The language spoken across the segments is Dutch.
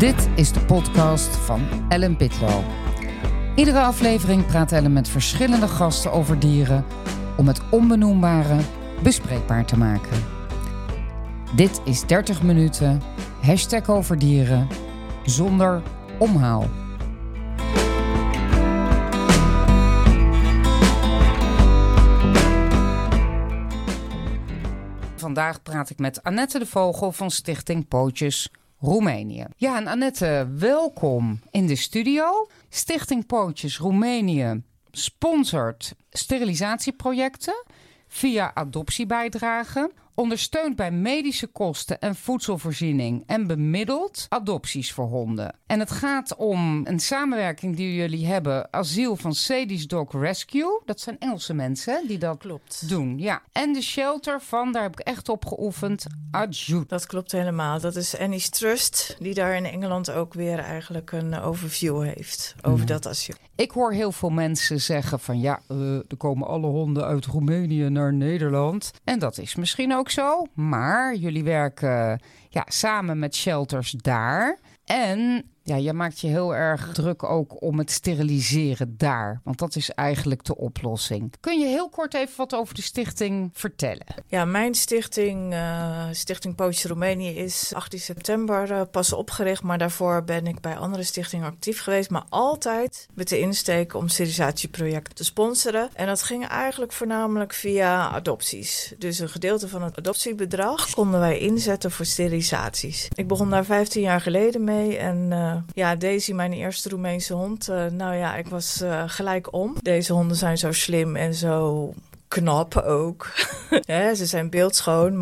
Dit is de podcast van Ellen Pitlo. Iedere aflevering praat Ellen met verschillende gasten over dieren om het onbenoembare bespreekbaar te maken. Dit is 30 minuten, #over dieren, zonder omhaal. Vandaag praat ik met Annette de Vogel van Stichting Pootjes Roemenië. Ja, en Annette, welkom in de studio. Stichting Pootjes Roemenië sponsort sterilisatieprojecten via adoptiebijdragen, ondersteunt bij medische kosten en voedselvoorziening en bemiddelt adopties voor honden. En het gaat om een samenwerking die jullie hebben, Asiel van Sadie's Dog Rescue. Dat zijn Engelse mensen die dat doen. Ja. En de shelter van, daar heb ik echt op geoefend, Adjut. Dat klopt helemaal. Dat is Annie's Trust, die daar in Engeland ook weer eigenlijk een overview heeft over dat asiel. Ik hoor heel veel mensen zeggen van er komen alle honden uit Roemenië naar Nederland. En dat is misschien ook zo, maar jullie werken samen met shelters daar. En jij maakt je heel erg druk ook om het steriliseren daar. Want dat is eigenlijk de oplossing. Kun je heel kort even wat over de stichting vertellen? Ja, mijn stichting, Stichting Pootjes Roemenië, is 18 september pas opgericht. Maar daarvoor ben ik bij andere stichtingen actief geweest. Maar altijd met de insteek om sterilisatieprojecten te sponsoren. En dat ging eigenlijk voornamelijk via adopties. Dus een gedeelte van het adoptiebedrag konden wij inzetten voor sterilisaties. Ik begon daar 15 jaar geleden mee en Daisy, mijn eerste Roemeense hond. Ik was gelijk om. Deze honden zijn zo slim en zo knap ook. Ze zijn beeldschoon,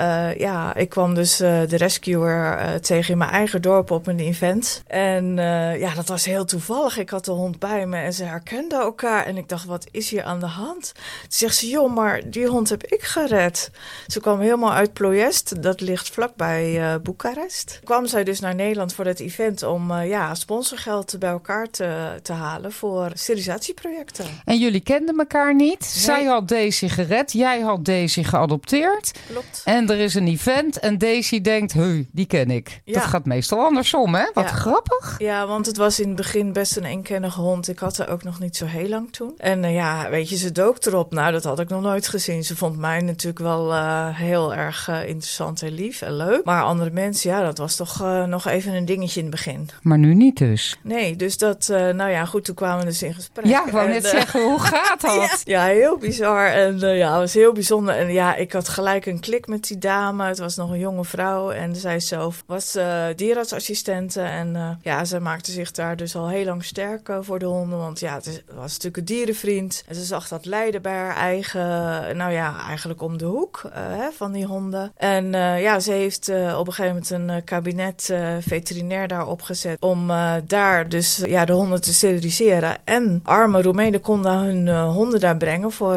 maar ik kwam dus de rescuer tegen in mijn eigen dorp op een event. En dat was heel toevallig. Ik had de hond bij me en ze herkenden elkaar. En ik dacht, wat is hier aan de hand? Toen zegt ze, joh, maar die hond heb ik gered. Ze kwam helemaal uit Ploiest, dat ligt vlakbij Boekarest. Kwam zij dus naar Nederland voor dat event om sponsorgeld bij elkaar te halen voor sterilisatieprojecten. En jullie kenden elkaar niet? Nee. Zij had Daisy gered, jij had Daisy geadopteerd. Klopt. En er is een event en Daisy denkt, die ken ik. Ja. Dat gaat meestal andersom, hè? Wat grappig. Ja, want het was in het begin best een eenkennige hond. Ik had haar ook nog niet zo heel lang toen. En ze dook erop. Nou, dat had ik nog nooit gezien. Ze vond mij natuurlijk wel heel erg interessant en lief en leuk. Maar andere mensen, dat was toch nog even een dingetje in het begin. Maar nu niet dus. Nee, dus dat, goed, toen kwamen we dus in gesprek. Ja, ik wou net zeggen, hoe gaat dat? Ja, heel bizar. En het was heel bijzonder. En ik had gelijk een klik met die dame. Het was nog een jonge vrouw. En zij zelf was dierartsassistente. En zij maakte zich daar dus al heel lang sterk voor de honden. Want het was natuurlijk een dierenvriend. En ze zag dat lijden bij haar eigen, eigenlijk om de hoek van die honden. En ze heeft op een gegeven moment een kabinet veterinair daar opgezet. Om daar dus de honden te steriliseren. En arme Roemenen konden hun honden daar brengen voor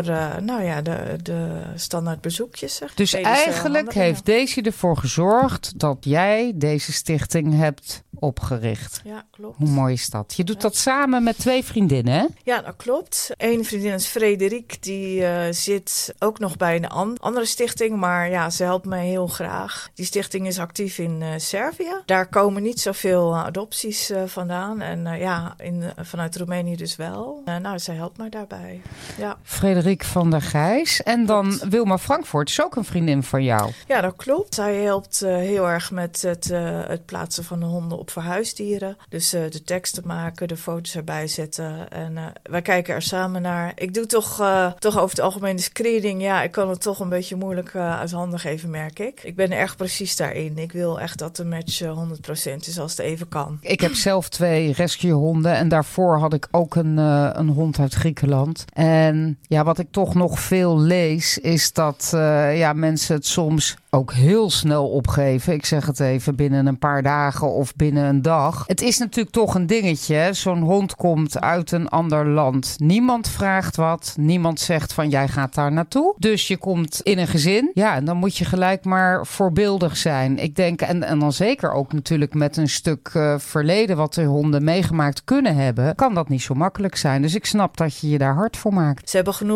de standaard bezoekjes. Dus eigenlijk heeft Daisy ervoor gezorgd dat jij deze stichting hebt opgericht. Ja, klopt. Hoe mooi is dat? Je doet dat samen met 2 vriendinnen, hè? Ja, dat klopt. Eén vriendin is Frederik. Die zit ook nog bij een andere stichting. Maar ze helpt mij heel graag. Die stichting is actief in Servië. Daar komen niet zoveel adopties vandaan. En vanuit Roemenië dus wel. Zij helpt mij daarbij. Ja. Frederik van der Gijs. En dan Wilma Frankvoort is ook een vriendin van jou. Ja, dat klopt. Zij helpt heel erg met het plaatsen van de honden op verhuisdieren. Dus de teksten maken, de foto's erbij zetten. En wij kijken er samen naar. Ik doe toch over het algemeen de screening. Ja, ik kan het toch een beetje moeilijk uit handen geven, merk ik. Ik ben erg precies daarin. Ik wil echt dat de match 100% is als het even kan. Ik heb zelf 2 rescuehonden en daarvoor had ik ook een hond uit Griekenland. En wat ik toch nog veel lees is dat mensen het soms ook heel snel opgeven. Ik zeg het even, binnen een paar dagen of binnen een dag. Het is natuurlijk toch een dingetje. Zo'n hond komt uit een ander land. Niemand vraagt wat. Niemand zegt van jij gaat daar naartoe. Dus je komt in een gezin. Ja, en dan moet je gelijk maar voorbeeldig zijn. Ik denk, en dan zeker ook natuurlijk met een stuk verleden wat de honden meegemaakt kunnen hebben, kan dat niet zo makkelijk zijn. Dus ik snap dat je je daar hard voor maakt. Ze hebben genoeg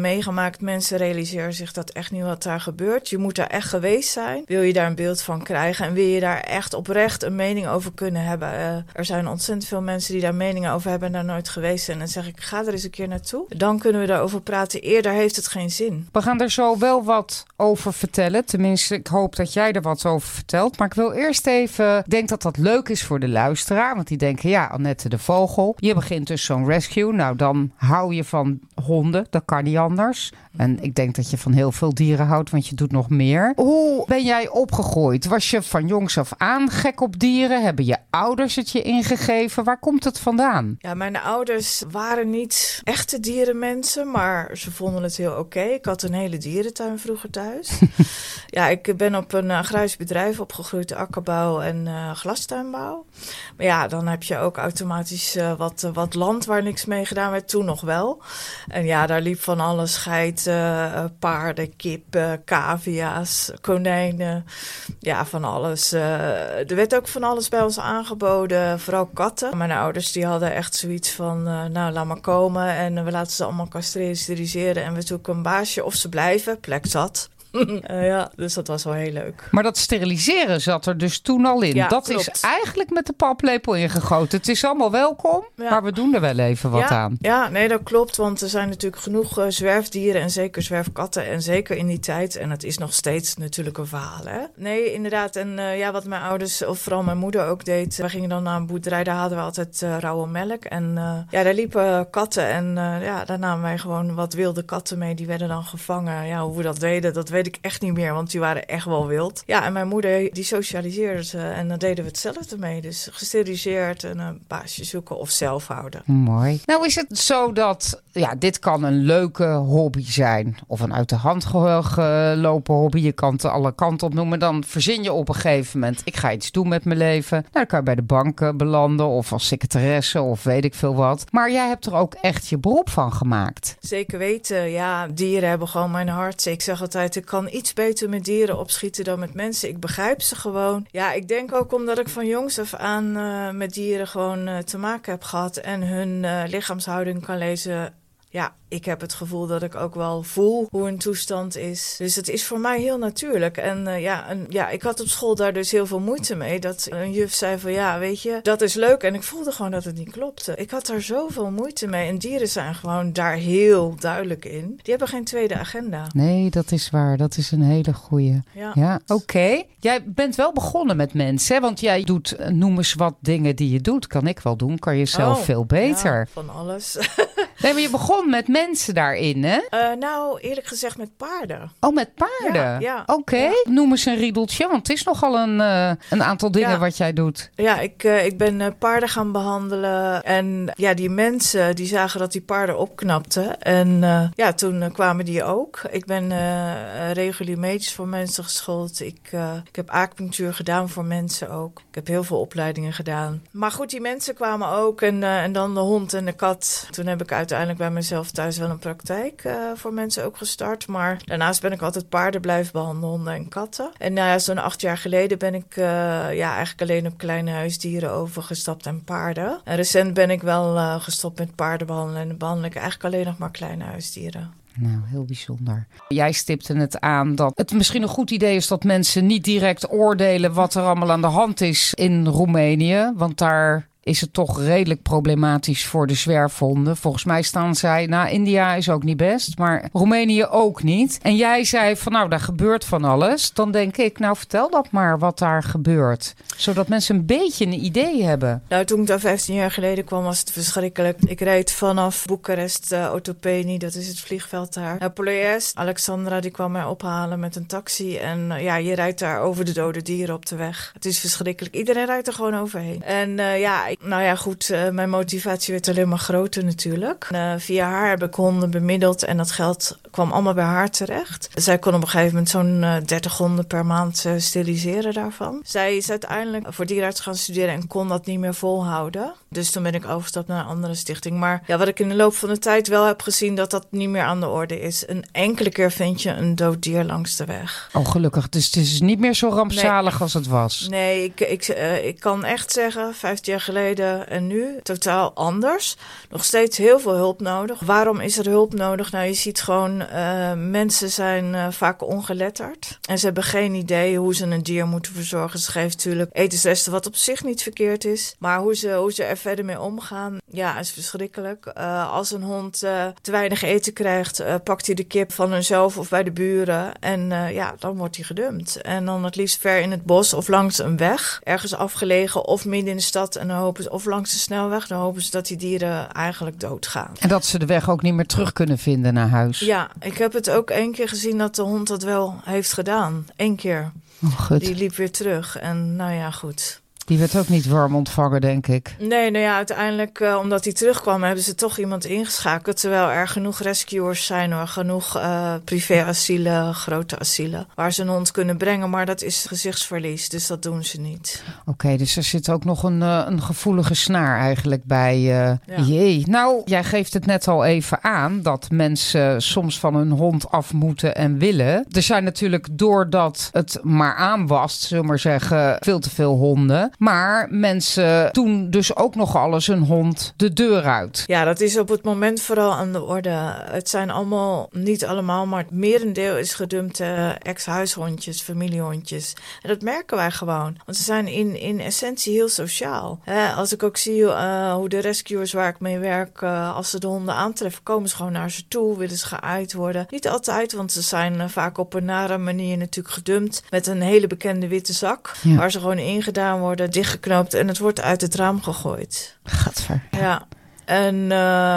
meegemaakt. Mensen realiseren zich dat echt niet wat daar gebeurt. Je moet daar echt geweest zijn. Wil je daar een beeld van krijgen? En wil je daar echt oprecht een mening over kunnen hebben? Er zijn ontzettend veel mensen die daar meningen over hebben en daar nooit geweest zijn. En dan zeg ik, ga er eens een keer naartoe. Dan kunnen we daarover praten. Eerder heeft het geen zin. We gaan er zo wel wat over vertellen. Tenminste, ik hoop dat jij er wat over vertelt. Maar ik wil eerst even... Ik denk dat dat leuk is voor de luisteraar. Want die denken, ja, Annette de Vogel. Je begint dus zo'n rescue. Nou, dan hou je van honden. Dat kan niet anders. En ik denk dat je van heel veel dieren houdt, want je doet nog meer. Hoe ben jij opgegroeid? Was je van jongs af aan gek op dieren? Hebben je ouders het je ingegeven? Waar komt het vandaan? Ja, mijn ouders waren niet echte dierenmensen, maar ze vonden het heel oké. Ik had een hele dierentuin vroeger thuis. Ja, ik ben op een agrarisch bedrijf opgegroeid, akkerbouw en glastuinbouw. Maar ja, dan heb je ook automatisch wat land waar niks mee gedaan werd, toen nog wel. En ja, daar liep van alles, geit, paarden, kippen, cavia's, konijnen. Ja, van alles. Er werd ook van alles bij ons aangeboden, vooral katten. Mijn ouders die hadden echt zoiets van, nou, laat maar komen. En we laten ze allemaal castreren, steriliseren. En we zoeken een baasje of ze blijven. Plek zat. Ja, dus dat was wel heel leuk. Maar dat steriliseren zat er dus toen al in. Ja, dat klopt. is eigenlijk met de paplepel ingegoten. Het is allemaal welkom, maar we doen er wel even wat aan. Ja, nee, dat klopt. Want er zijn natuurlijk genoeg zwerfdieren en zeker zwerfkatten. En zeker in die tijd. En het is nog steeds natuurlijk een verhaal, hè? Nee, inderdaad. En wat mijn ouders, of vooral mijn moeder ook deed. We gingen dan naar een boerderij, daar hadden we altijd rauwe melk. En daar liepen katten. En daar namen wij gewoon wat wilde katten mee. Die werden dan gevangen. Ja, hoe we dat deden, dat weet ik echt niet meer, want die waren echt wel wild. Ja, en mijn moeder, die socialiseerde ze en dan deden we hetzelfde mee. Dus gesteriliseerd en een baasje zoeken of zelf houden. Mooi. Nou is het zo dat, dit kan een leuke hobby zijn. Of een uit de hand gelopen hobby. Je kan het alle kanten op noemen. Dan verzin je op een gegeven moment, ik ga iets doen met mijn leven. Nou, dan kan je bij de bank belanden of als secretaresse of weet ik veel wat. Maar jij hebt er ook echt je beroep van gemaakt. Zeker weten, ja. Dieren hebben gewoon mijn hart. Ik zeg altijd, ik kan iets beter met dieren opschieten dan met mensen. Ik begrijp ze gewoon. Ja, ik denk ook omdat ik van jongs af aan met dieren gewoon te maken heb gehad en hun lichaamshouding kan lezen. Ja, ik heb het gevoel dat ik ook wel voel hoe een toestand is. Dus het is voor mij heel natuurlijk. En ik had op school daar dus heel veel moeite mee. Dat een juf zei van, ja, weet je, dat is leuk. En ik voelde gewoon dat het niet klopte. Ik had daar zoveel moeite mee. En dieren zijn gewoon daar heel duidelijk in. Die hebben geen tweede agenda. Nee, dat is waar. Dat is een hele goeie. Ja, oké. Jij bent wel begonnen met mensen, hè? Want jij doet, noem eens wat dingen die je doet. Kan ik wel doen. Kan je zelf veel beter. Ja, van alles. Nee, maar je begon met mensen daarin, hè? Nou, eerlijk gezegd met paarden. Oh, met paarden? Ja. Oké. Ja. Noem eens een riedeltje, want het is nogal een aantal dingen wat jij doet. Ja, ik ben paarden gaan behandelen. En die mensen die zagen dat die paarden opknapten. En toen kwamen die ook. Ik ben regulier medisch voor mensen geschoold. Ik heb acupunctuur gedaan voor mensen ook. Ik heb heel veel opleidingen gedaan. Maar goed, die mensen kwamen ook. En dan de hond en de kat. Toen heb ik uiteindelijk bij mezelf thuis wel een praktijk voor mensen ook gestart. Maar daarnaast ben ik altijd paarden blijven behandelen, honden en katten. En zo'n 8 jaar geleden ben ik eigenlijk alleen op kleine huisdieren overgestapt en paarden. En recent ben ik wel gestopt met paarden behandelen. En dan behandel ik eigenlijk alleen nog maar kleine huisdieren. Nou, heel bijzonder. Jij stipte het aan dat het misschien een goed idee is dat mensen niet direct oordelen wat er allemaal aan de hand is in Roemenië. Want daar is het toch redelijk problematisch voor de zwerfhonden. Volgens mij staan zij, India is ook niet best, maar Roemenië ook niet. En jij zei van, daar gebeurt van alles. Dan denk ik, vertel dat maar wat daar gebeurt. Zodat mensen een beetje een idee hebben. Nou, toen ik daar 15 jaar geleden kwam, was het verschrikkelijk. Ik reed vanaf Boekarest, Otopeni, dat is het vliegveld daar, naar Ploiest. Alexandra, die kwam mij ophalen met een taxi. En je rijdt daar over de dode dieren op de weg. Het is verschrikkelijk. Iedereen rijdt er gewoon overheen. En mijn motivatie werd alleen maar groter natuurlijk. Via haar heb ik honden bemiddeld en dat geld kwam allemaal bij haar terecht. Zij kon op een gegeven moment zo'n 30 honden per maand steriliseren daarvan. Zij is uiteindelijk voor dierenarts gaan studeren en kon dat niet meer volhouden. Dus toen ben ik overgestapt naar een andere stichting. Maar ja, wat ik in de loop van de tijd wel heb gezien, dat niet meer aan de orde is. Een enkele keer vind je een dood dier langs de weg. Oh, gelukkig. Dus het is niet meer zo rampzalig als het was. Nee, ik kan echt zeggen, 15 jaar geleden en nu, totaal anders. Nog steeds heel veel hulp nodig. Waarom is er hulp nodig? Nou, je ziet gewoon, mensen zijn vaak ongeletterd. En ze hebben geen idee hoe ze een dier moeten verzorgen. Ze geven natuurlijk etensresten, wat op zich niet verkeerd is. Maar hoe ze er verder mee omgaan, ja, is verschrikkelijk. Als een hond te weinig eten krijgt, pakt hij de kip van hunzelf of bij de buren. En dan wordt hij gedumpt. En dan het liefst ver in het bos of langs een weg. Ergens afgelegen of midden in de stad. En dan hopen ze, of langs de snelweg. Dan hopen ze dat die dieren eigenlijk doodgaan. En dat ze de weg ook niet meer terug kunnen vinden naar huis. Ja, ik heb het ook 1 keer gezien dat de hond dat wel heeft gedaan. 1 keer. Oh, goed. Die liep weer terug. En nou ja, goed. Die werd ook niet warm ontvangen, denk ik. Nee, nou ja, uiteindelijk, omdat hij terugkwam, hebben ze toch iemand ingeschakeld. Terwijl er genoeg rescuers zijn, hoor. Genoeg privé-asielen, grote asielen, waar ze een hond kunnen brengen. Maar dat is gezichtsverlies, dus dat doen ze niet. Oké, dus er zit ook nog een gevoelige snaar eigenlijk bij. Jee. Nou, jij geeft het net al even aan dat mensen soms van hun hond af moeten en willen. Er zijn natuurlijk, doordat het maar aanwast, zullen we maar zeggen, veel te veel honden. Maar mensen doen dus ook nog alles hun hond de deur uit. Ja, dat is op het moment vooral aan de orde. Het zijn allemaal, niet allemaal, maar het merendeel is gedumpte ex-huishondjes, familiehondjes. En dat merken wij gewoon. Want ze zijn in essentie heel sociaal. Als ik ook zie hoe de rescuers waar ik mee werk, als ze de honden aantreffen, komen ze gewoon naar ze toe, willen ze geëid worden. Niet altijd, want ze zijn vaak op een nare manier natuurlijk gedumpt met een hele bekende witte zak, waar ze gewoon ingedaan worden, dichtgeknoopt en het wordt uit het raam gegooid. Gadver. Ja. En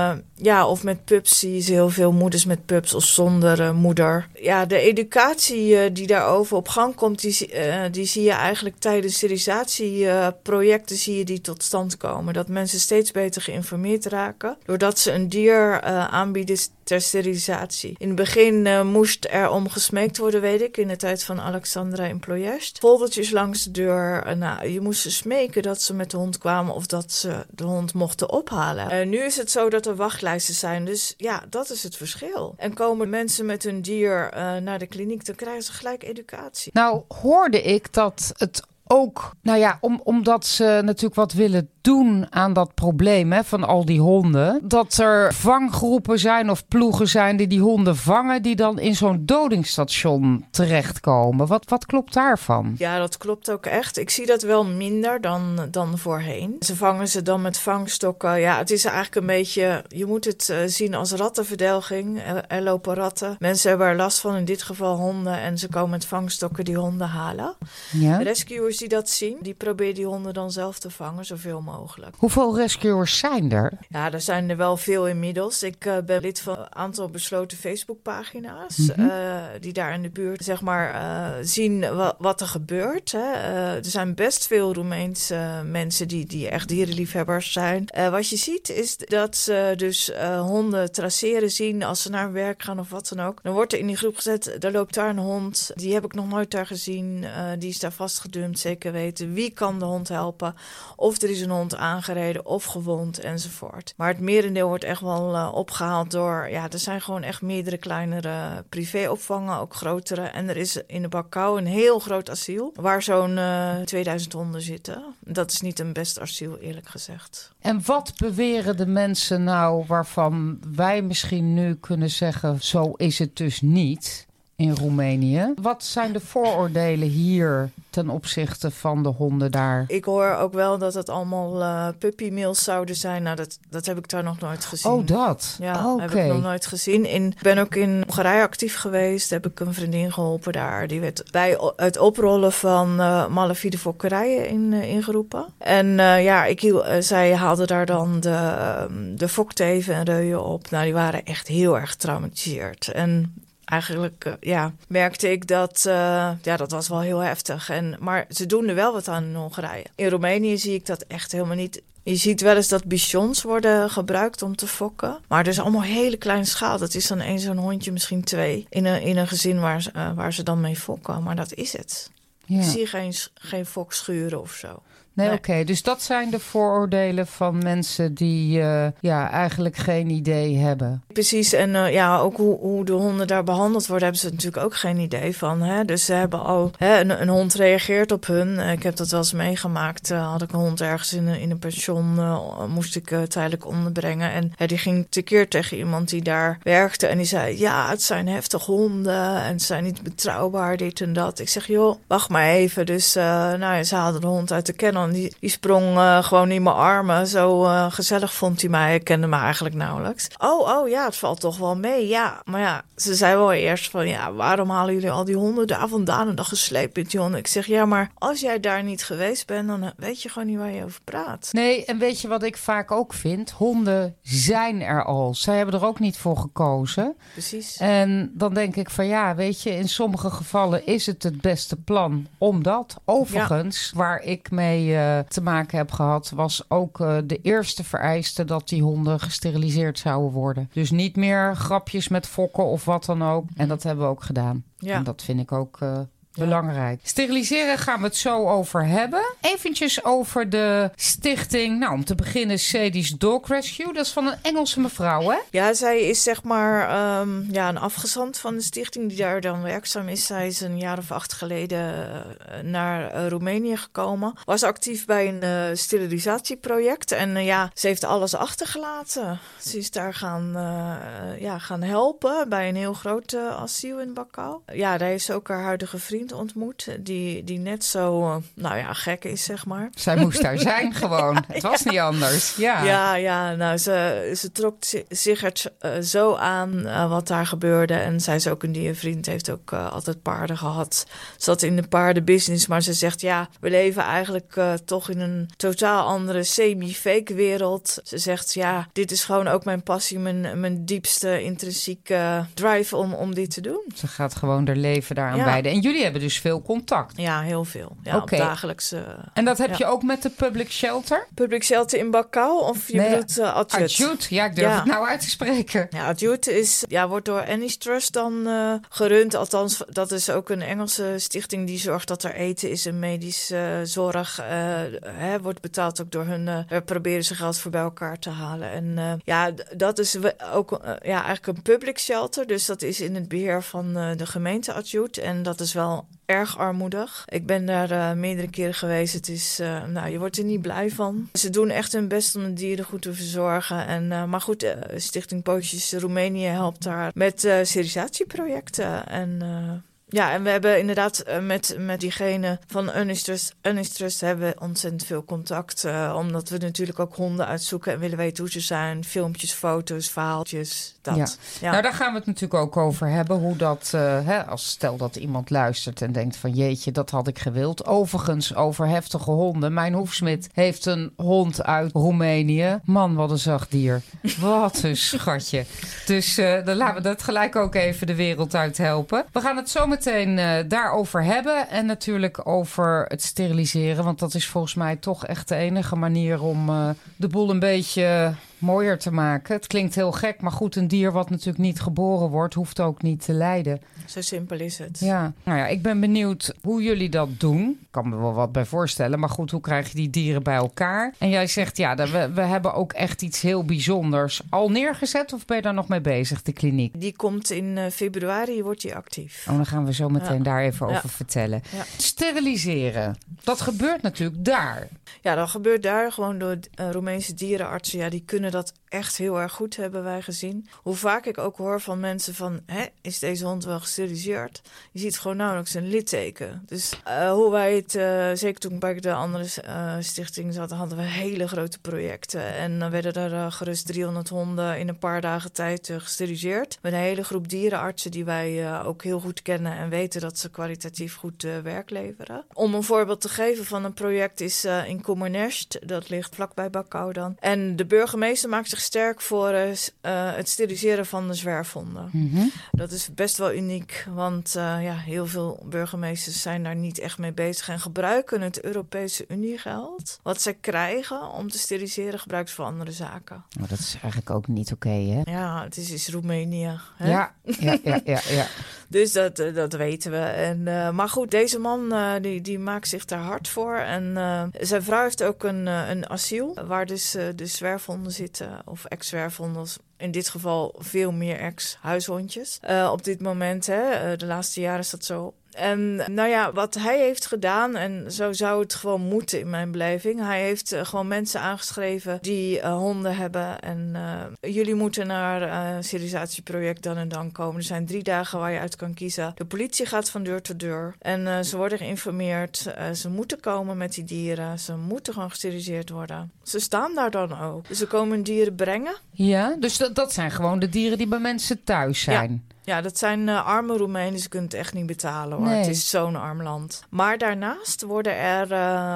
of met pups zie je heel veel moeders met pups of zonder moeder. Ja, de educatie die daarover op gang komt, die zie je eigenlijk tijdens sterilisatieprojecten zie je die tot stand komen. Dat mensen steeds beter geïnformeerd raken, doordat ze een dier aanbieden ter sterilisatie. In het begin moest er om gesmeekt worden, weet ik, in de tijd van Alexandra in Ploiești. Foldertjes langs de deur. Je moest ze smeken dat ze met de hond kwamen of dat ze de hond mochten ophalen. Nu is het zo dat er wachtlijsten zijn, dus ja, dat is het verschil. En komen mensen met hun dier naar de kliniek, dan krijgen ze gelijk educatie. Nou, hoorde ik dat het ook, omdat ze natuurlijk wat willen doen aan dat probleem van al die honden, dat er vanggroepen zijn of ploegen zijn die honden vangen, die dan in zo'n dodingsstation terechtkomen. Wat klopt daarvan? Ja, dat klopt ook echt. Ik zie dat wel minder dan voorheen. Ze vangen ze dan met vangstokken. Ja, het is eigenlijk een beetje, je moet het zien als rattenverdelging. Er lopen ratten. Mensen hebben er last van, in dit geval honden, en ze komen met vangstokken die honden halen. Ja. Rescuers die dat zien, die proberen die honden dan zelf te vangen, zoveel mogelijk. Hoeveel rescuers zijn er? Ja, er zijn er wel veel inmiddels. Ik ben lid van een aantal besloten Facebookpagina's, die daar in de buurt zeg maar zien wat er gebeurt. Er zijn best veel Roemeense mensen die echt dierenliefhebbers zijn. Wat je ziet is dat ze dus honden traceren zien als ze naar werk gaan of wat dan ook. Dan wordt er in die groep gezet, daar loopt daar een hond. Die heb ik nog nooit daar gezien. Die is daar vastgedumpt, zeker weten. Wie kan de hond helpen? Of er is een hond aangereden of gewond enzovoort. Maar het merendeel wordt echt wel opgehaald door, er zijn gewoon echt meerdere kleinere privéopvangen, ook grotere. En er is in de Bacău een heel groot asiel waar zo'n 2000 honden zitten. Dat is niet een best asiel, eerlijk gezegd. En wat beweren de mensen nou waarvan wij misschien nu kunnen zeggen, zo is het dus niet in Roemenië? Wat zijn de vooroordelen hier ten opzichte van de honden daar? Ik hoor ook wel dat het allemaal puppymills zouden zijn. Nou, dat heb ik daar nog nooit gezien. Oh, dat? Ja, heb ik nog nooit gezien. Ik ben ook in Hongarije actief geweest. Heb ik een vriendin geholpen daar. Die werd bij het oprollen van malafide fokkerijen ingeroepen. En zij haalde daar dan de fokteven en reuien op. Nou, die waren echt heel erg getraumatiseerd. En eigenlijk merkte ik dat was wel heel heftig. Maar ze doen er wel wat aan in Hongarije. In Roemenië zie ik dat echt helemaal niet. Je ziet wel eens dat bichons worden gebruikt om te fokken. Maar dat is allemaal hele kleine schaal. Dat is dan zo'n hondje, misschien 2. In een gezin waar ze dan mee fokken. Maar dat is het. Ja. Ik zie geen fokschuren of zo. Nee, oké. Dus dat zijn de vooroordelen van mensen die eigenlijk geen idee hebben. Precies. En ook hoe de honden daar behandeld worden, hebben ze natuurlijk ook geen idee van. Hè? Dus ze hebben al... een hond reageert op hun. Ik heb dat wel eens meegemaakt. Had ik een hond ergens in een pension, moest ik tijdelijk onderbrengen. En die ging tekeer tegen iemand die daar werkte. En die zei, ja, het zijn heftige honden. En ze zijn niet betrouwbaar, dit en dat. Ik zeg, joh, wacht maar even. Dus ze haalde de hond uit de kennel. En die sprong gewoon in mijn armen. Zo gezellig vond hij mij. Ik kende me eigenlijk nauwelijks. Oh, ja, het valt toch wel mee. Ja, maar ja, ze zei wel eerst van, ja, waarom halen jullie al die honden daar vandaan en dan gesleept met die honden? Ik zeg, ja, maar als jij daar niet geweest bent, dan weet je gewoon niet waar je over praat. Nee, en weet je wat ik vaak ook vind? Honden zijn er al. Zij hebben er ook niet voor gekozen. Precies. En dan denk ik van ja, weet je, in sommige gevallen is het beste plan om dat. Overigens, waar ik mee te maken heb gehad, was ook de eerste vereiste dat die honden gesteriliseerd zouden worden. Dus niet meer grapjes met fokken of wat dan ook. En dat hebben we ook gedaan. Ja. En dat vind ik ook belangrijk. Steriliseren gaan we het zo over hebben. Eventjes over de stichting. Nou, om te beginnen Sadie's Dog Rescue. Dat is van een Engelse mevrouw, hè? Ja, zij is zeg maar een afgezant van de stichting die daar dan werkzaam is. Zij is een jaar of 8 geleden naar Roemenië gekomen. Was actief bij een sterilisatieproject. En ze heeft alles achtergelaten. Ze is daar gaan helpen bij een heel groot asiel in Bacău. Ja, daar heeft ze ook haar huidige vriend ontmoet, die net zo, gek is, zeg maar. Zij moest daar zijn gewoon. Het was niet anders. Ja. Nou, ze trok zich er zo aan wat daar gebeurde. En zij is ook een diervriend, heeft ook altijd paarden gehad. Zat in de paardenbusiness, maar ze zegt, ja, we leven eigenlijk toch in een totaal andere semi-fake wereld. Ze zegt, ja, dit is gewoon ook mijn passie, mijn diepste intrinsieke drive om dit te doen. Ze gaat gewoon haar leven daaraan wijden. En jullie hebben dus veel contact. Ja, heel veel. Ja, op dagelijkse... En dat heb je ook met de public shelter? Public shelter in Bacău of je bedoelt Adjut? Adjut, ja, ik durf het nou uit te spreken. Ja, Adjut wordt door Annie's Trust dan gerund. Althans, dat is ook een Engelse stichting die zorgt dat er eten is en medische zorg wordt betaald ook door hun. Daar proberen ze geld voor bij elkaar te halen. En dat is ook eigenlijk een public shelter. Dus dat is in het beheer van de gemeente Adjut. En dat is wel erg armoedig. Ik ben daar meerdere keren geweest. Het is, je wordt er niet blij van. Ze doen echt hun best om de dieren goed te verzorgen. Maar goed, Stichting Pootjes Roemenië helpt daar met sterilisatieprojecten. En we hebben inderdaad met diegene van Annie's Trust hebben we ontzettend veel contact. Omdat we natuurlijk ook honden uitzoeken en willen weten hoe ze zijn. Filmpjes, foto's, verhaaltjes, dat. Ja. Nou, daar gaan we het natuurlijk ook over hebben. Hoe dat, als stel dat iemand luistert en denkt van jeetje, dat had ik gewild. Overigens, over heftige honden. Mijn hoefsmid heeft een hond uit Roemenië. Man, wat een zacht dier. Wat een schatje. Dus dan laten we dat gelijk ook even de wereld uit helpen. We gaan het zo meteen daarover hebben. En natuurlijk over het steriliseren. Want dat is volgens mij toch echt de enige manier om de boel een beetje mooier te maken. Het klinkt heel gek, maar goed, een dier wat natuurlijk niet geboren wordt, hoeft ook niet te lijden. Zo simpel is het. Ja, nou ja, ik ben benieuwd hoe jullie dat doen. Ik kan me wel wat bij voorstellen, maar goed, hoe krijg je die dieren bij elkaar? En jij zegt, we hebben ook echt iets heel bijzonders al neergezet, of ben je daar nog mee bezig, de kliniek? Die komt in februari, wordt die actief. Oh, dan gaan we zo meteen daar even over vertellen. Ja. Steriliseren, dat gebeurt natuurlijk daar. Ja, dat gebeurt daar gewoon door Roemeense dierenartsen. Ja, die kunnen dat echt heel erg goed, hebben wij gezien. Hoe vaak ik ook hoor van mensen van, is deze hond wel gesteriliseerd? Je ziet gewoon nauwelijks een litteken. Dus hoe wij het, zeker toen ik bij de andere stichting zat, hadden we hele grote projecten. En dan werden er gerust 300 honden in een paar dagen tijd gesteriliseerd. Met een hele groep dierenartsen die wij ook heel goed kennen en weten dat ze kwalitatief goed werk leveren. Om een voorbeeld te geven van een project is in Comornest, dat ligt vlakbij Bacău dan. En de burgemeester maakt zich sterk voor het steriliseren van de zwerfhonden. Mm-hmm. Dat is best wel uniek, want heel veel burgemeesters zijn daar niet echt mee bezig en gebruiken het Europese Uniegeld. Wat zij krijgen om te steriliseren, gebruiken ze voor andere zaken. Maar dat is eigenlijk ook niet oké, hè? Ja, het is Roemenië. Hè? Ja. Dus dat weten we. Maar goed, deze man die maakt zich daar hard voor. En zijn vrouw heeft ook een asiel waar dus de zwerfhonden zitten. Of ex-zwerfhonden. In dit geval veel meer ex-huishondjes. Op dit moment, de laatste jaren is dat zo. En nou ja, wat hij heeft gedaan, en zo zou het gewoon moeten in mijn beleving. Hij heeft gewoon mensen aangeschreven die honden hebben. En jullie moeten naar een sterilisatieproject dan en dan komen. Er zijn 3 dagen waar je uit kan kiezen. De politie gaat van deur tot deur. En ze worden geïnformeerd. Ze moeten komen met die dieren. Ze moeten gewoon gesteriliseerd worden. Ze staan daar dan ook. Dus ze komen dieren brengen. Ja, dus dat zijn gewoon de dieren die bij mensen thuis zijn. Ja, dat zijn arme Roemenen, ze kunnen het echt niet betalen hoor. Nee. Het is zo'n arm land. Maar daarnaast worden er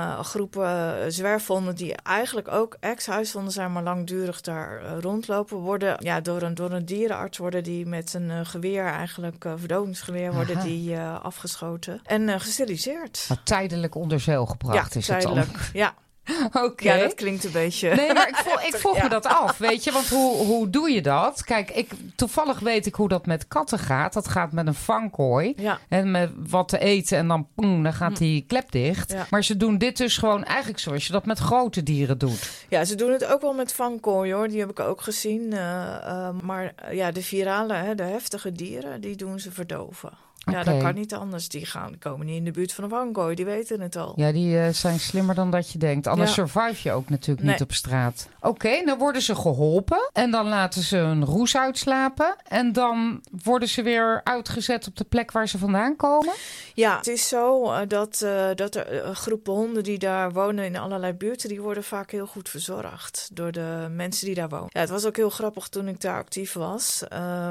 groepen zwerfhonden die eigenlijk ook ex-huishonden zijn, maar langdurig daar rondlopen. Worden door een dierenarts worden die met een geweer, eigenlijk verdovingsgeweer, worden die afgeschoten en gesteriliseerd. Maar tijdelijk onder zeil gebracht is het dan. Tijdelijk, ja. Oké. Ja, dat klinkt een beetje... Nee, maar ik vroeg me dat af, weet je. Want hoe doe je dat? Kijk, toevallig weet ik hoe dat met katten gaat. Dat gaat met een vangkooi. Ja. En met wat te eten en dan dan gaat die klep dicht. Ja. Maar ze doen dit dus gewoon eigenlijk zoals je dat met grote dieren doet. Ja, ze doen het ook wel met vangkooi hoor. Die heb ik ook gezien. Maar de virale, de heftige dieren, die doen ze verdoven. Ja, Okay. dat kan niet anders. Die komen niet in de buurt van een vangkooi. Die weten het al. Ja, die zijn slimmer dan dat je denkt. Anders survive je ook natuurlijk niet op straat. Oké, dan worden ze geholpen. En dan laten ze een roes uitslapen. En dan worden ze weer uitgezet op de plek waar ze vandaan komen? Ja, het is zo dat er groepen honden die daar wonen in allerlei buurten, die worden vaak heel goed verzorgd door de mensen die daar wonen. Ja, het was ook heel grappig toen ik daar actief was.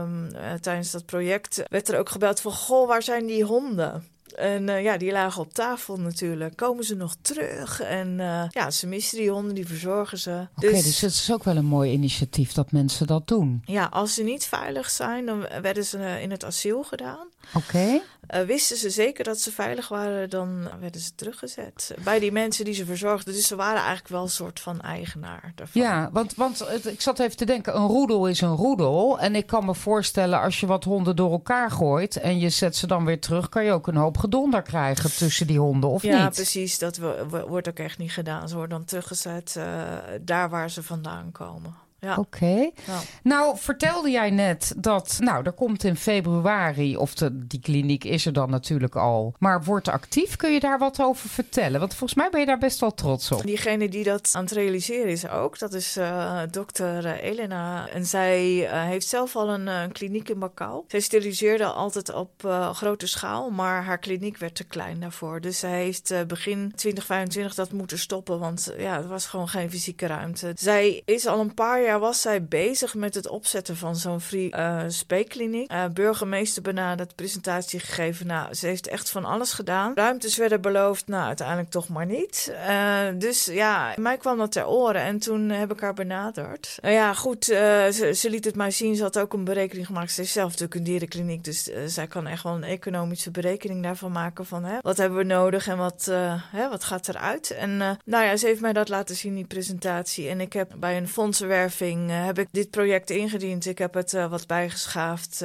Tijdens dat project werd er ook gebeld van, goh, waar zijn die honden? En die lagen op tafel natuurlijk. Komen ze nog terug? En ze missen die honden, die verzorgen ze. Oké, dus het is ook wel een mooi initiatief dat mensen dat doen. Ja, als ze niet veilig zijn, dan werden ze in het asiel gedaan. Oké. Wisten ze zeker dat ze veilig waren, dan werden ze teruggezet. Bij die mensen die ze verzorgden. Dus ze waren eigenlijk wel een soort van eigenaar daarvan. Ja, want ik zat even te denken, een roedel is een roedel. En ik kan me voorstellen, als je wat honden door elkaar gooit en je zet ze dan weer terug, kan je ook een hoop gedonder krijgen tussen die honden, of niet? Ja, precies. Dat wordt ook echt niet gedaan. Ze worden dan teruggezet daar waar ze vandaan komen. Ja. Oké. Nou, vertelde jij net dat, er komt in februari, of die kliniek is er dan natuurlijk al, maar wordt actief. Kun je daar wat over vertellen? Want volgens mij ben je daar best wel trots op. Diegene die dat aan het realiseren is ook, dat is dokter Elena. En zij heeft zelf al een kliniek in Macau. Zij steriliseerde altijd op grote schaal, maar haar kliniek werd te klein daarvoor. Dus zij heeft begin 2025 dat moeten stoppen, want er was gewoon geen fysieke ruimte. Zij is al een paar jaar was zij bezig met het opzetten van zo'n free spreekkliniek. Burgemeester benaderd, presentatie gegeven. Nou, ze heeft echt van alles gedaan. Ruimtes werden beloofd, uiteindelijk toch maar niet. Dus mij kwam dat ter oren en toen heb ik haar benaderd. Goed, ze liet het mij zien. Ze had ook een berekening gemaakt. Ze heeft zelf natuurlijk een dierenkliniek, dus zij kan echt wel een economische berekening daarvan maken van wat hebben we nodig en wat gaat eruit. En ze heeft mij dat laten zien, die presentatie. En ik heb bij een fondsenwerving heb ik dit project ingediend. Ik heb het wat bijgeschaafd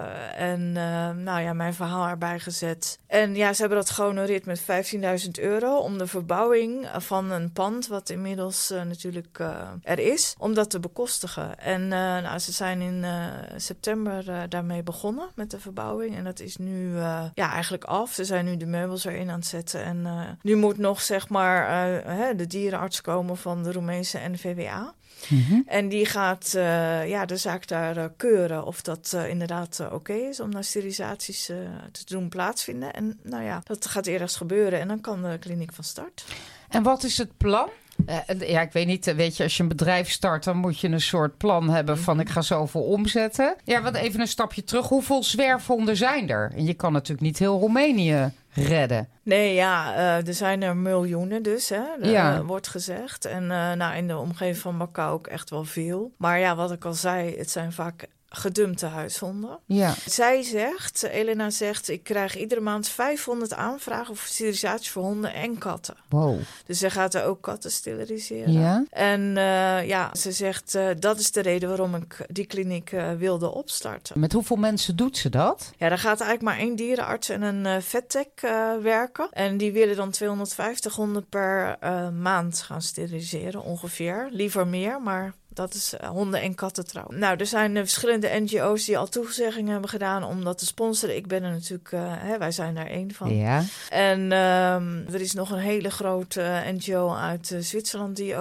en mijn verhaal erbij gezet. En ze hebben dat gehonoreerd met €15.000 om de verbouwing van een pand, wat inmiddels natuurlijk er is, om dat te bekostigen. En ze zijn in september daarmee begonnen met de verbouwing. En dat is nu eigenlijk af. Ze zijn nu de meubels erin aan het zetten. En nu moet nog de dierenarts komen van de Roemeense NVWA. Mm-hmm. En die gaat de zaak daar keuren of dat inderdaad oké is om naar sterilisaties te doen plaatsvinden. En dat gaat eerst gebeuren en dan kan de kliniek van start. En wat is het plan? Ik weet niet, als je een bedrijf start, dan moet je een soort plan hebben van ik ga zoveel omzetten. Ja, want even een stapje terug. Hoeveel zwerfhonden zijn er? En je kan natuurlijk niet heel Roemenië redden. Nee, er zijn er miljoenen dus, wordt gezegd. En in de omgeving van Macau ook echt wel veel. Maar wat ik al zei, het zijn vaak gedumpte huishonden. Ja. Elena zegt, ik krijg iedere maand 500 aanvragen voor sterilisatie voor honden en katten. Wow. Dus zij gaat er ook katten steriliseren. Ja. En ze zegt, dat is de reden waarom ik die kliniek wilde opstarten. Met hoeveel mensen doet ze dat? Ja, daar gaat eigenlijk maar 1 dierenarts en een vettech werken. En die willen dan 250 honden per maand gaan steriliseren, ongeveer. Liever meer, maar dat is honden en katten trouwens. Nou, er zijn verschillende NGO's die al toezeggingen hebben gedaan om dat te sponsoren. Ik ben er natuurlijk, wij zijn daar één van. Ja. En er is nog een hele grote NGO uit Zwitserland die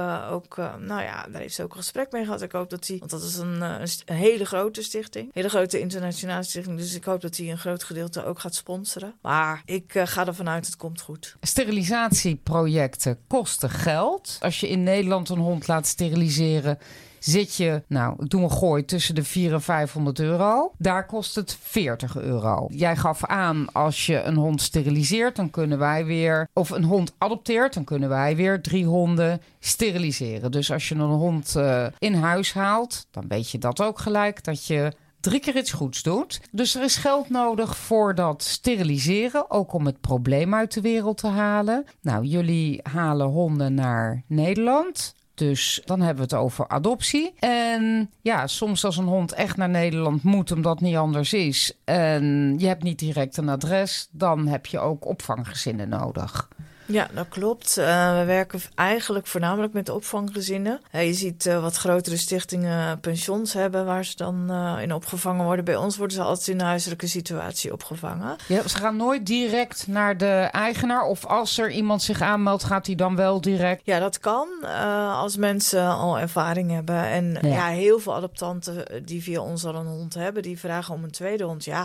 daar heeft ze ook een gesprek mee gehad. Ik hoop dat want dat is een hele grote stichting. Een hele grote internationale stichting. Dus ik hoop dat die een groot gedeelte ook gaat sponsoren. Maar ik ga ervan uit, het komt goed. Sterilisatieprojecten kosten geld. Als je in Nederland een hond laat steriliseren, zit je, ik doe een gooi, tussen de 400 en 500 euro. Daar kost het 40 euro. Jij gaf aan, als je een hond steriliseert, dan kunnen wij weer, of een hond adopteert, dan kunnen wij weer 3 honden steriliseren. Dus als je een hond in huis haalt, dan weet je dat ook gelijk, dat je 3 keer iets goeds doet. Dus er is geld nodig voor dat steriliseren, ook om het probleem uit de wereld te halen. Nou, jullie halen honden naar Nederland. Dus dan hebben we het over adoptie. En ja, soms als een hond echt naar Nederland moet, omdat het niet anders is, en je hebt niet direct een adres, dan heb je ook opvanggezinnen nodig. Ja, dat klopt. We werken eigenlijk voornamelijk met opvanggezinnen. Je ziet wat grotere stichtingen pensions hebben waar ze dan in opgevangen worden. Bij ons worden ze altijd in de huiselijke situatie opgevangen. Ja, ze gaan nooit direct naar de eigenaar, of als er iemand zich aanmeldt, gaat hij dan wel direct? Ja, dat kan als mensen al ervaring hebben. En heel veel adoptanten die via ons al een hond hebben, die vragen om een tweede hond. Ja.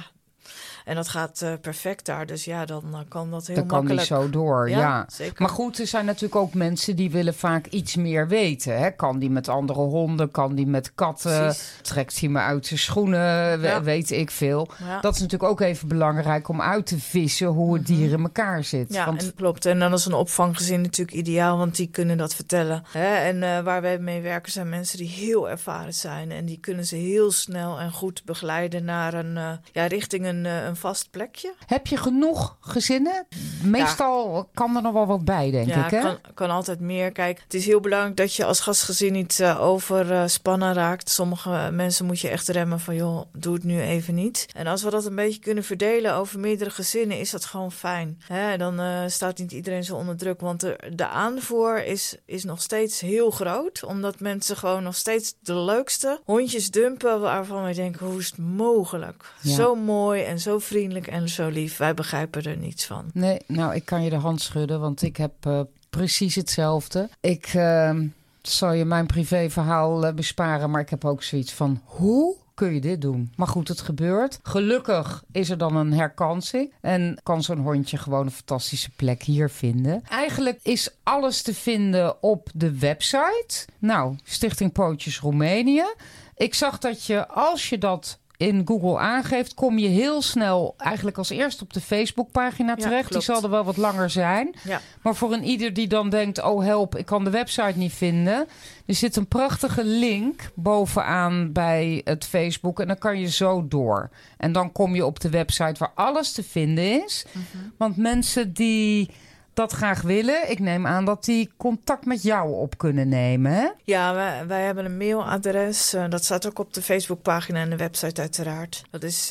En dat gaat perfect daar. Dus ja, dan kan dat heel makkelijk. Dan kan die zo door, ja. Zeker. Maar goed, er zijn natuurlijk ook mensen die willen vaak iets meer weten. Hè? Kan die met andere honden? Kan die met katten? Precies. Trekt hij me uit zijn schoenen? Weet ik veel. Ja. Dat is natuurlijk ook even belangrijk om uit te vissen hoe het dier in elkaar zit. Ja, en klopt. En dan is een opvanggezin natuurlijk ideaal, want die kunnen dat vertellen. En waar wij mee werken zijn mensen die heel ervaren zijn. En die kunnen ze heel snel en goed begeleiden naar richting een vast plekje. Heb je genoeg gezinnen? Meestal kan er nog wel wat bij, denk ik. Hè? Kan altijd meer. Kijk, het is heel belangrijk dat je als gastgezin niet overspannen raakt. Sommige mensen moet je echt remmen van, joh, doe het nu even niet. En als we dat een beetje kunnen verdelen over meerdere gezinnen, is dat gewoon fijn. Dan staat niet iedereen zo onder druk. Want de aanvoer is nog steeds heel groot. Omdat mensen gewoon nog steeds de leukste hondjes dumpen waarvan wij denken, hoe is het mogelijk? Ja. Zo mooi en zo vriendelijk en zo lief. Wij begrijpen er niets van. Nee, ik kan je de hand schudden, want ik heb precies hetzelfde. Ik zal je mijn privéverhaal besparen, maar ik heb ook zoiets van, hoe kun je dit doen? Maar goed, het gebeurt. Gelukkig is er dan een herkansing en kan zo'n hondje gewoon een fantastische plek hier vinden. Eigenlijk is alles te vinden op de website. Stichting Pootjes Roemenië. Ik zag dat je, als je dat in Google aangeeft, kom je heel snel eigenlijk als eerst op de Facebookpagina terecht. Die zal er wel wat langer zijn. Ja. Maar voor ieder die dan denkt, oh help, ik kan de website niet vinden. Er zit een prachtige link bovenaan bij het Facebook en dan kan je zo door. En dan kom je op de website waar alles te vinden is. Mm-hmm. Want mensen die dat graag willen, ik neem aan dat die contact met jou op kunnen nemen, hè? Ja, wij hebben een mailadres. Dat staat ook op de Facebookpagina en de website uiteraard. Dat is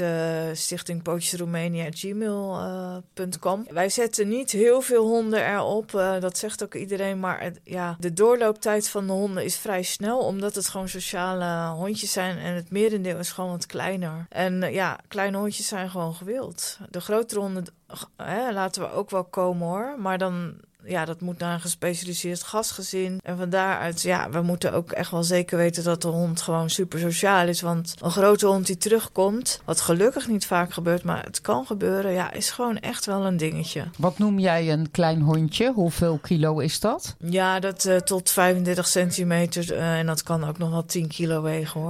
stichtingpootjesroemenië@gmail.com. Wij zetten niet heel veel honden erop. Dat zegt ook iedereen. Maar de doorlooptijd van de honden is vrij snel, omdat het gewoon sociale hondjes zijn en het merendeel is gewoon wat kleiner. En kleine hondjes zijn gewoon gewild. De grotere honden laten we ook wel komen hoor. Maar dan, dat moet naar een gespecialiseerd gastgezin. En van daaruit, we moeten ook echt wel zeker weten dat de hond gewoon super sociaal is. Want een grote hond die terugkomt, wat gelukkig niet vaak gebeurt, maar het kan gebeuren, is gewoon echt wel een dingetje. Wat noem jij een klein hondje? Hoeveel kilo is dat? Ja, dat tot 35 centimeter en dat kan ook nog wel 10 kilo wegen hoor.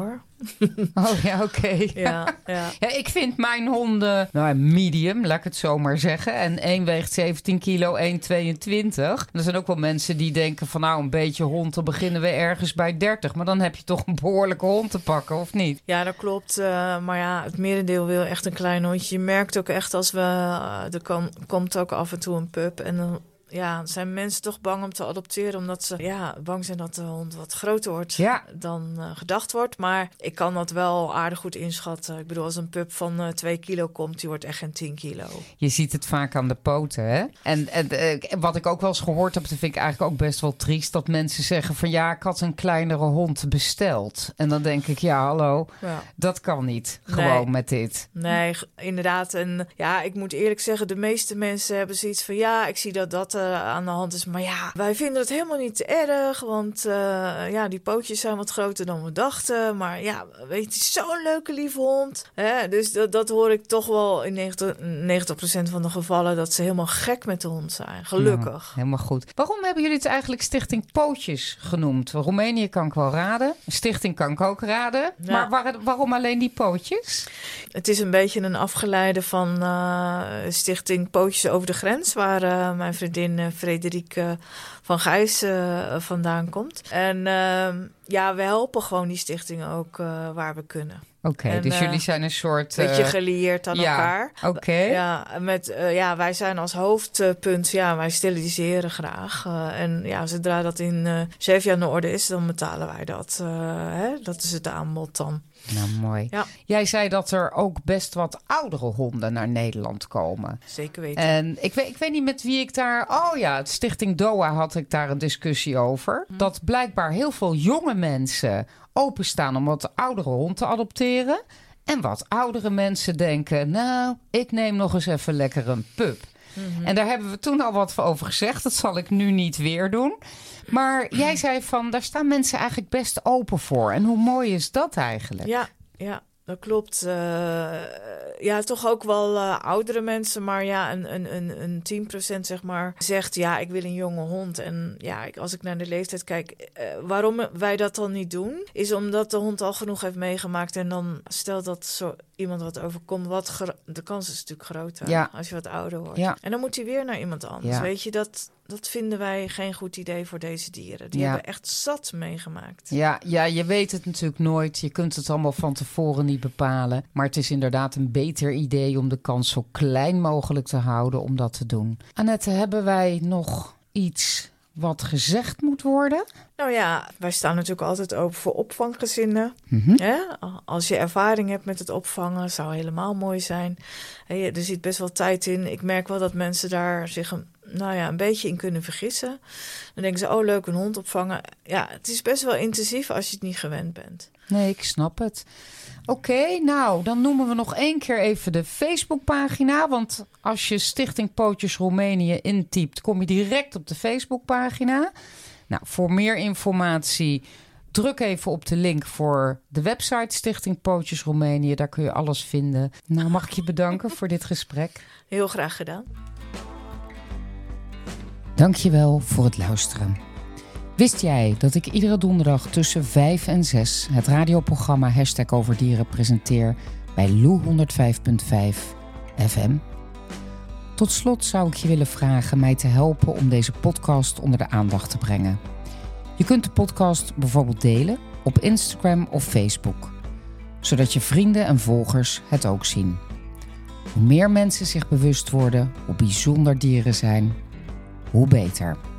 Oh ja, oké. Ja. Ja, ik vind mijn honden medium, laat ik het zo maar zeggen. En één weegt 17 kilo, 1,22. Er zijn ook wel mensen die denken van een beetje hond, dan beginnen we ergens bij 30. Maar dan heb je toch een behoorlijke hond te pakken, of niet? Ja, dat klopt. Maar ja, het merendeel wil echt een klein hondje. Je merkt ook echt als er komt ook af en toe een pup en dan zijn mensen toch bang om te adopteren, omdat ze bang zijn dat de hond wat groter wordt dan gedacht wordt. Maar ik kan dat wel aardig goed inschatten. Ik bedoel, als een pup van 2 kilo komt, die wordt echt geen 10 kilo. Je ziet het vaak aan de poten, hè? En wat ik ook wel eens gehoord heb, dat vind ik eigenlijk ook best wel triest, dat mensen zeggen van ik had een kleinere hond besteld. En dan denk ik, hallo, dat kan niet. Gewoon met dit. Nee, inderdaad. En ik moet eerlijk zeggen, de meeste mensen hebben zoiets van ik zie dat aan de hand is. Maar wij vinden het helemaal niet te erg. Want die pootjes zijn wat groter dan we dachten. Maar weet je, het is zo'n leuke, lieve hond. Dus dat hoor ik toch wel in 90% van de gevallen, dat ze helemaal gek met de hond zijn. Gelukkig. Ja, helemaal goed. Waarom hebben jullie het eigenlijk Stichting Pootjes genoemd? Roemenië kan ik wel raden. Stichting kan ik ook raden. Ja. Maar waarom alleen die pootjes? Het is een beetje een afgeleide van Stichting Pootjes over de Grens, waar mijn vriendin Frederike van Gijs vandaan komt. En we helpen gewoon die stichtingen ook waar we kunnen. Oké, dus jullie zijn een soort beetje gelieerd aan elkaar. Oké. Wij zijn als hoofdpunt, wij steriliseren graag. Zodra dat in 7 jaar in orde is, dan betalen wij dat. Dat is het aanbod dan. Nou, mooi. Ja. Jij zei dat er ook best wat oudere honden naar Nederland komen. Zeker weten. En ik weet niet met wie ik daar... het Stichting DOA had ik daar een discussie over. Dat blijkbaar heel veel jonge mensen openstaan om wat oudere hond te adopteren. En wat oudere mensen denken, ik neem nog eens even lekker een pup. Mm-hmm. En daar hebben we toen al wat over gezegd. Dat zal ik nu niet weer doen. Maar jij zei van, daar staan mensen eigenlijk best open voor. En hoe mooi is dat eigenlijk? Ja, dat klopt. Toch ook wel oudere mensen. Maar een 10% zeg maar zegt, ik wil een jonge hond. En als ik naar de leeftijd kijk, waarom wij dat dan niet doen, is omdat de hond al genoeg heeft meegemaakt. En dan stel dat zo iemand wat overkomt, de kans is natuurlijk groter als je wat ouder wordt. Ja. En dan moet hij weer naar iemand anders. Ja. Weet je, dat vinden wij geen goed idee voor deze dieren. Die hebben echt zat meegemaakt. Ja, je weet het natuurlijk nooit. Je kunt het allemaal van tevoren niet bepalen. Maar het is inderdaad een beter idee om de kans zo klein mogelijk te houden om dat te doen. Annette, hebben wij nog iets wat gezegd moet worden? Nou ja, wij staan natuurlijk altijd open voor opvanggezinnen. Mm-hmm. Als je ervaring hebt met het opvangen, zou helemaal mooi zijn. Er zit best wel tijd in. Ik merk wel dat mensen daar zich een beetje in kunnen vergissen. Dan denken ze, leuk, een hond opvangen. Ja, het is best wel intensief als je het niet gewend bent. Nee, ik snap het. Oké, dan noemen we nog 1 keer even de Facebookpagina. Want als je Stichting Pootjes Roemenië intypt, kom je direct op de Facebookpagina. Nou, voor meer informatie, druk even op de link voor de website Stichting Pootjes Roemenië. Daar kun je alles vinden. Nou, mag ik je bedanken voor dit gesprek. Heel graag gedaan. Dank je wel voor het luisteren. Wist jij dat ik iedere donderdag tussen 5 en 6 het radioprogramma #overdieren presenteer bij Lou 105.5 FM? Tot slot zou ik je willen vragen mij te helpen om deze podcast onder de aandacht te brengen. Je kunt de podcast bijvoorbeeld delen op Instagram of Facebook, zodat je vrienden en volgers het ook zien. Hoe meer mensen zich bewust worden hoe bijzonder dieren zijn, hoe beter.